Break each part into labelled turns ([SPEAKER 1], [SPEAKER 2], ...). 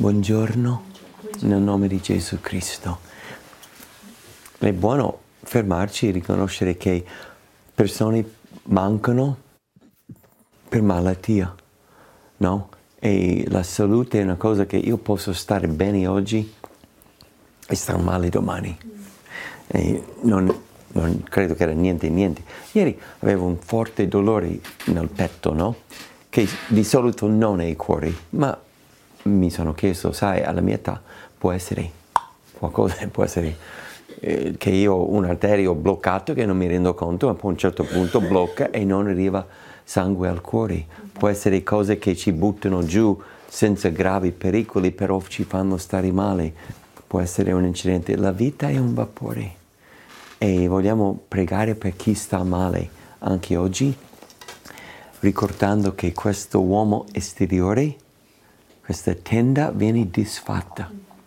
[SPEAKER 1] Buongiorno, nel nome di Gesù Cristo. È buono fermarci e riconoscere che persone mancano per malattia, no? E la salute è una cosa che io posso stare bene oggi e stare male domani. E non credo che era niente. Ieri avevo un forte dolore nel petto, no? Che di solito non è il cuore, ma mi sono chiesto, sai, alla mia età può essere qualcosa, può essere che io ho un arterio bloccato che non mi rendo conto, ma poi a un certo punto blocca e non arriva sangue al cuore. Può essere cose che ci buttano giù senza gravi pericoli, però ci fanno stare male. Può essere un incidente. La vita è un vapore e vogliamo pregare per chi sta male anche oggi, ricordando che questo uomo esteriore, questa tenda viene disfatta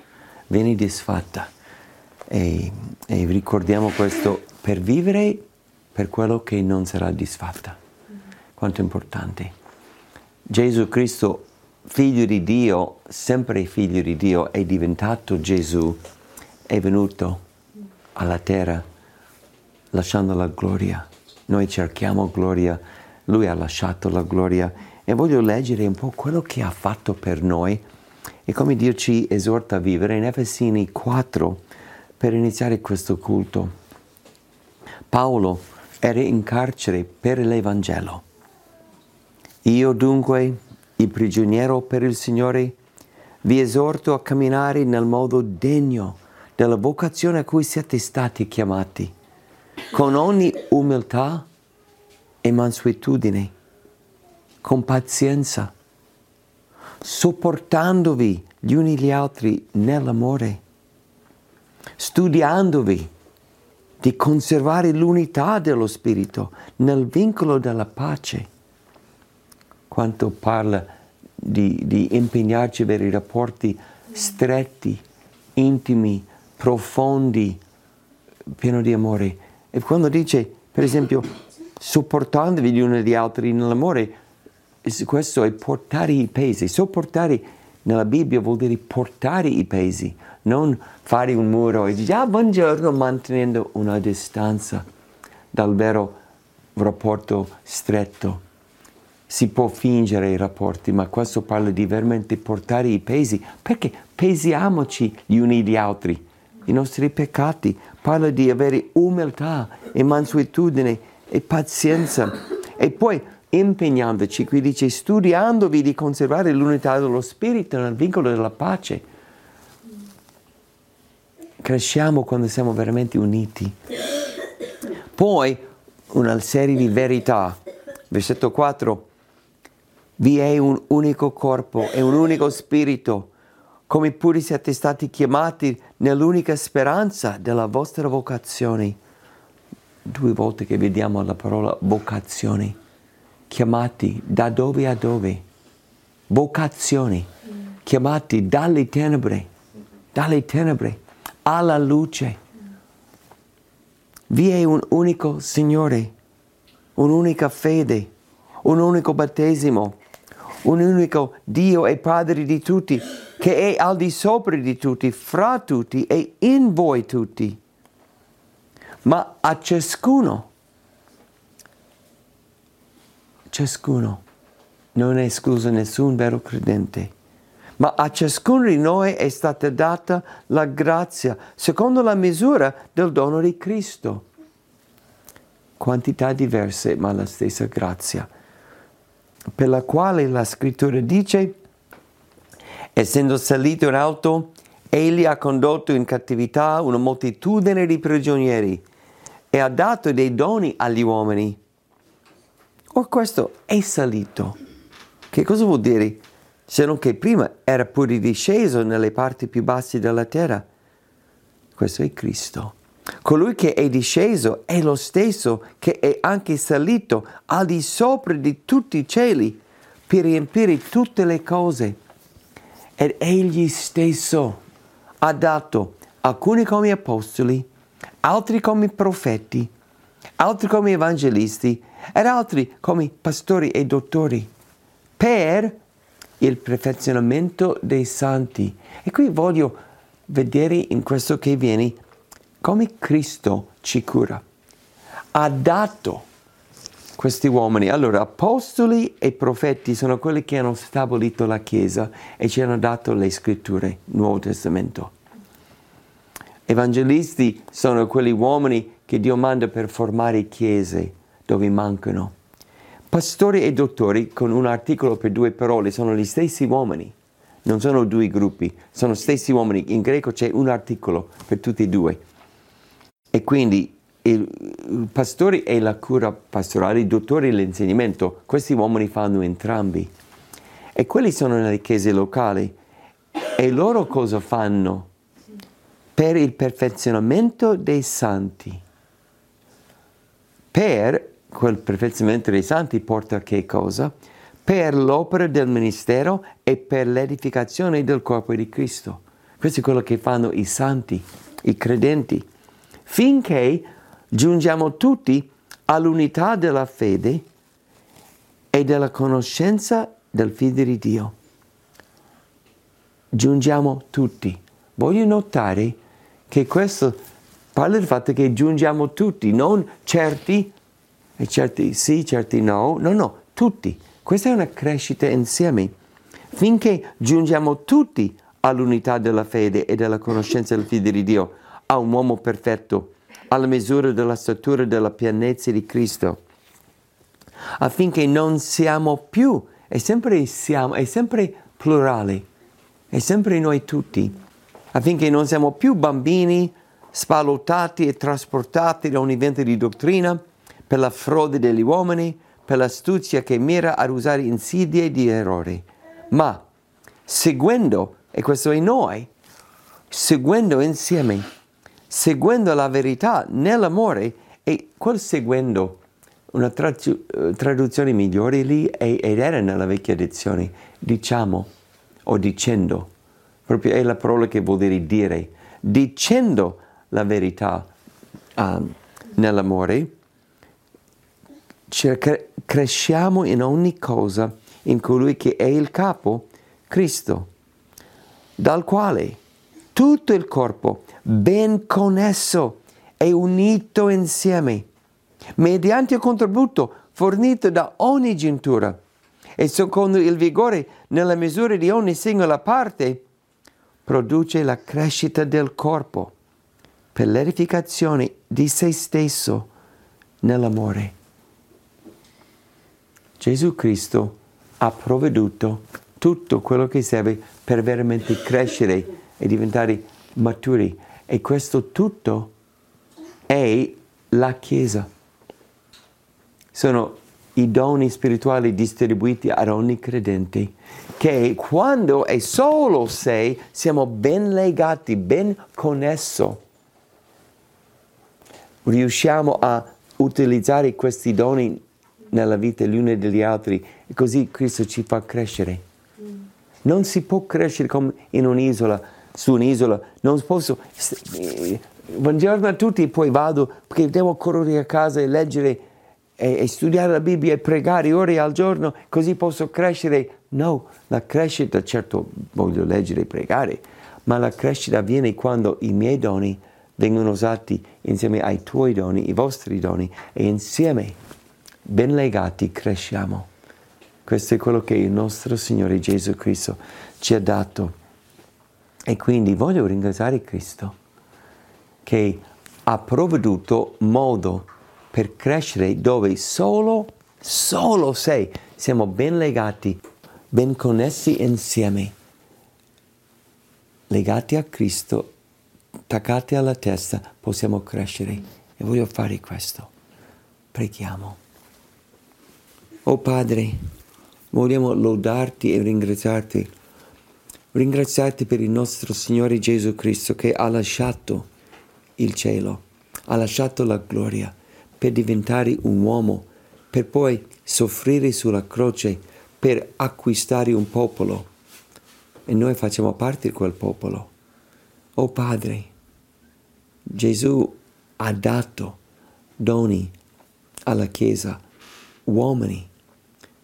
[SPEAKER 1] e ricordiamo questo per vivere per quello che non sarà disfatta. Quanto è importante. Gesù Cristo, figlio di Dio, sempre figlio di Dio, è diventato Gesù, è venuto alla terra lasciando la gloria. Noi cerchiamo gloria, Lui ha lasciato la gloria. E voglio leggere un po' quello che ha fatto per noi e come Dio ci esorta a vivere in Efesini 4 per iniziare questo culto. Paolo era in carcere per l'Evangelo. Io dunque, il prigioniero per il Signore, vi esorto a camminare nel modo degno della vocazione a cui siete stati chiamati, con ogni umiltà e mansuetudine, con pazienza, sopportandovi gli uni gli altri nell'amore, studiandovi di conservare l'unità dello Spirito nel vincolo della pace. Quanto parla di impegnarci per i rapporti stretti, intimi, profondi, pieni di amore. E quando dice, per esempio, sopportandovi gli uni gli altri nell'amore, questo è portare i pesi. Sopportare nella Bibbia vuol dire portare i pesi, non fare un muro e dire buongiorno mantenendo una distanza dal vero rapporto stretto. Si può fingere i rapporti, ma questo parla di veramente portare i pesi, perché pesiamoci gli uni gli altri, i nostri peccati. Parla di avere umiltà e mansuetudine e pazienza e poi impegnandoci, qui dice studiandovi di conservare l'unità dello Spirito nel vincolo della pace. Cresciamo quando siamo veramente uniti. Poi una serie di verità. Versetto 4. Vi è un unico corpo e un unico spirito, come pure siete stati chiamati nell'unica speranza della vostra vocazione. 2 volte che vediamo la parola vocazione. Chiamati da dove a dove? Vocazioni. Chiamati dalle tenebre alla luce. Vi è un unico Signore, un'unica fede, un unico battesimo, un unico Dio e Padre di tutti, che è al di sopra di tutti, fra tutti e in voi tutti. Ma a ciascuno, non è escluso nessun vero credente, ma a ciascuno di noi è stata data la grazia, secondo la misura del dono di Cristo. Quantità diverse, ma la stessa grazia, per la quale la Scrittura dice, essendo salito in alto, egli ha condotto in cattività una moltitudine di prigionieri e ha dato dei doni agli uomini. Or questo è salito. Che cosa vuol dire? Se non che prima era pure disceso nelle parti più basse della terra. Questo è Cristo. Colui che è disceso è lo stesso che è anche salito al di sopra di tutti i cieli per riempire tutte le cose. Ed egli stesso ha dato alcuni come apostoli, altri come profeti, altri come evangelisti ed altri come pastori e dottori, per il perfezionamento dei santi. E qui voglio vedere in questo che viene come Cristo ci cura. Ha dato questi uomini. Allora, apostoli e profeti sono quelli che hanno stabilito la Chiesa e ci hanno dato le scritture, Nuovo Testamento. Evangelisti sono quegli uomini che Dio manda per formare chiese dove mancano. Pastori e dottori, con un articolo per 2 parole, sono gli stessi uomini. Non sono 2 gruppi, sono gli stessi uomini. In greco c'è un articolo per tutti e 2. E quindi i pastori e la cura pastorale, i dottori e l'insegnamento, questi uomini fanno entrambi. E quelli sono nelle chiese locali. E loro cosa fanno? Per il perfezionamento dei santi. Per quel perfezionamento dei santi porta che cosa? Per l'opera del ministero e per l'edificazione del corpo di Cristo. Questo è quello che fanno i santi, i credenti, finché giungiamo tutti all'unità della fede e della conoscenza del Figlio di Dio. Giungiamo tutti. Voglio notare che questo parla del fatto che giungiamo tutti, non certi, e certi sì, certi no, no, tutti. Questa è una crescita insieme, finché giungiamo tutti all'unità della fede e della conoscenza del Figlio di Dio, a un uomo perfetto, alla misura della statura della pienezza di Cristo, affinché non siamo più, è sempre plurale, è sempre noi tutti, affinché non siamo più bambini spallottati e trasportati da ogni vento di dottrina, per la frode degli uomini, per l'astuzia che mira ad usare insidie di errori, ma seguendo, e questo è noi, seguendo insieme, seguendo la verità nell'amore, e quel seguendo, una traduzione migliore lì, ed era nella vecchia edizione, diciamo, o dicendo, proprio è la parola che vuol dire, dicendo la verità nell'amore, cresciamo in ogni cosa in colui che è il capo, Cristo, dal quale tutto il corpo, ben connesso e unito insieme, mediante il contributo fornito da ogni giuntura e secondo il vigore nella misura di ogni singola parte, produce la crescita del corpo per l'edificazione di se stesso nell'amore. Gesù Cristo ha provveduto tutto quello che serve per veramente crescere e diventare maturi. E questo tutto è la Chiesa. Sono i doni spirituali distribuiti ad ogni credente, che quando e solo se siamo ben legati, ben connessi, riusciamo a utilizzare questi doni nella vita gli uni degli altri, e così Cristo ci fa crescere. Non si può crescere come in un'isola, su un'isola. Non posso, buongiorno a tutti, e poi vado perché devo correre a casa e leggere e studiare la Bibbia e pregare ore al giorno, così posso crescere. No, la crescita, certo voglio leggere e pregare, ma la crescita avviene quando i miei doni vengono usati insieme ai tuoi doni, i vostri doni, e insieme, ben legati, cresciamo. Questo è quello che il nostro Signore Gesù Cristo ci ha dato. E quindi voglio ringraziare Cristo che ha provveduto modo per crescere dove solo se siamo ben legati, ben connessi insieme, legati a Cristo, attaccati alla testa, possiamo crescere. E voglio fare questo. Preghiamo. Oh Padre, vogliamo lodarti e ringraziarti. Ringraziarti per il nostro Signore Gesù Cristo che ha lasciato il cielo, ha lasciato la gloria per diventare un uomo, per poi soffrire sulla croce, per acquistare un popolo. E noi facciamo parte di quel popolo. Oh Padre, Gesù ha dato doni alla Chiesa, uomini,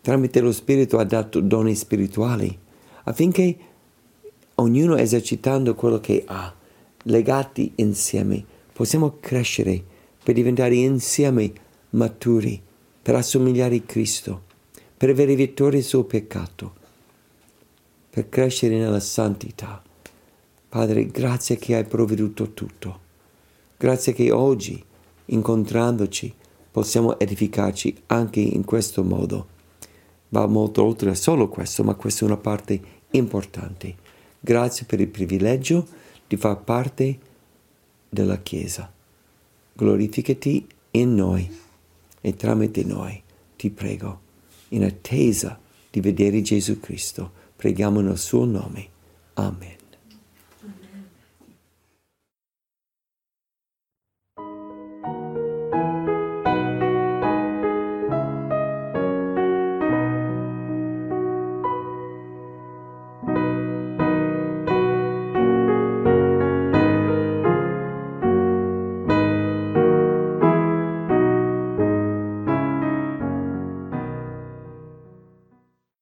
[SPEAKER 1] tramite lo Spirito ha dato doni spirituali, affinché ognuno esercitando quello che ha, legati insieme, possiamo crescere per diventare insieme maturi, per assomigliare a Cristo, per avere vittoria sul peccato, per crescere nella santità. Padre, grazie che hai provveduto tutto. Grazie che oggi, incontrandoci, possiamo edificarci anche in questo modo. Va molto oltre a solo questo, ma questa è una parte importante. Grazie per il privilegio di far parte della Chiesa. Glorificati in noi e tramite noi, ti prego, in attesa di vedere Gesù Cristo. Preghiamo nel suo nome. Amen.